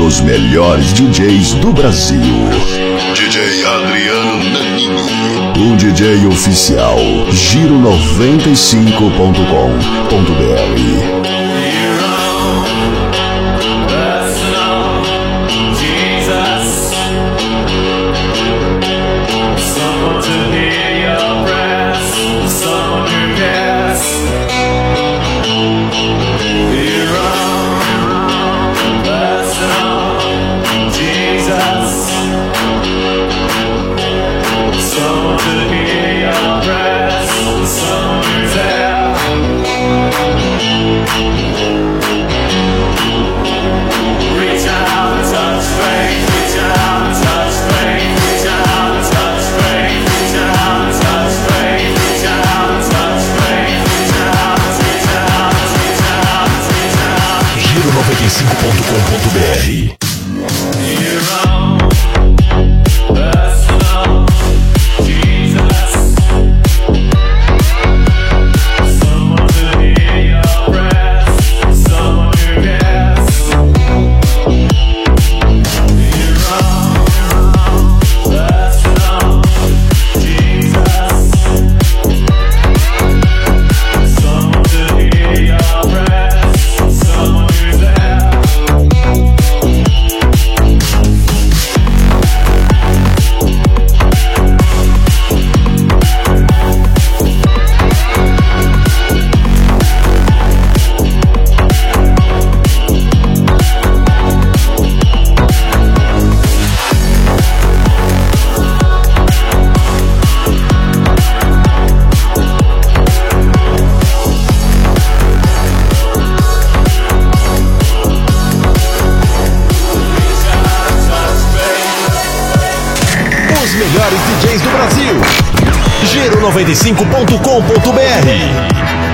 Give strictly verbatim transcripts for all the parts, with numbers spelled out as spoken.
Os melhores D Js do Brasil. D J Adriano Nanini. O D J oficial. Giro noventa e cinco ponto com ponto br. noventa e cinco ponto com ponto br. Os melhores D Js do Brasil. Giro noventa e cinco ponto com ponto br.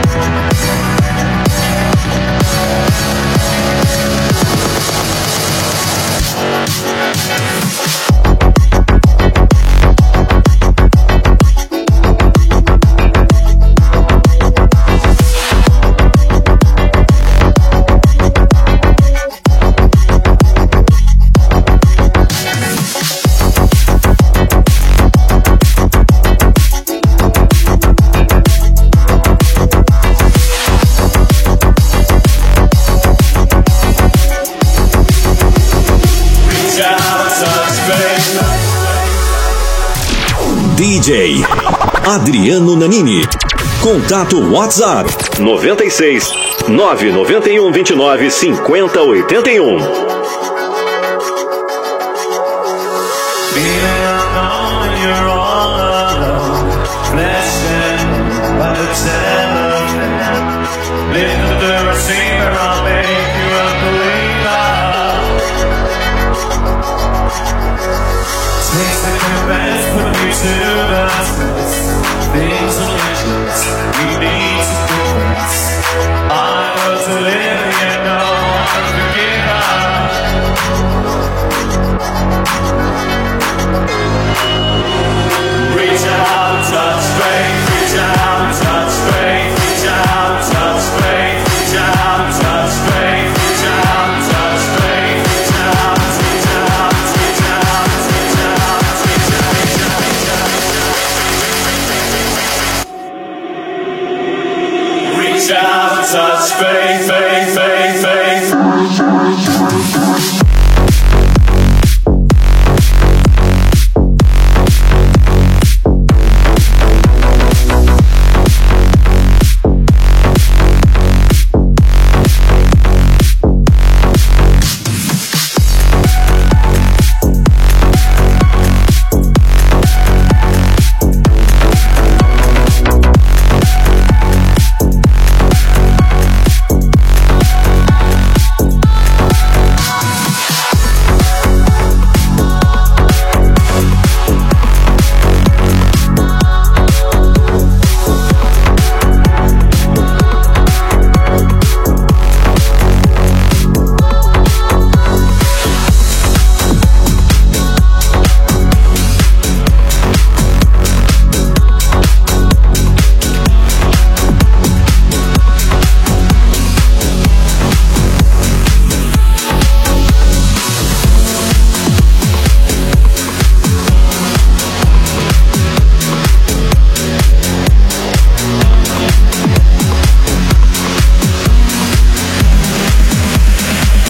D J Adriano Nanini. Contato WhatsApp noventa e seis, nove nove um, vinte e nove, cinquenta, oitenta e um. Things are visions, we need to progress. I was living and no one forgive us. Reach out, touch faith, reach out, touch faith, reach out, touch faith, reach out, touch faith, reach out, touch faith, reach out, reach out, reach out, reach out, reach out, reach out, reach out. Reach out, touch faith, faith, faith, faith.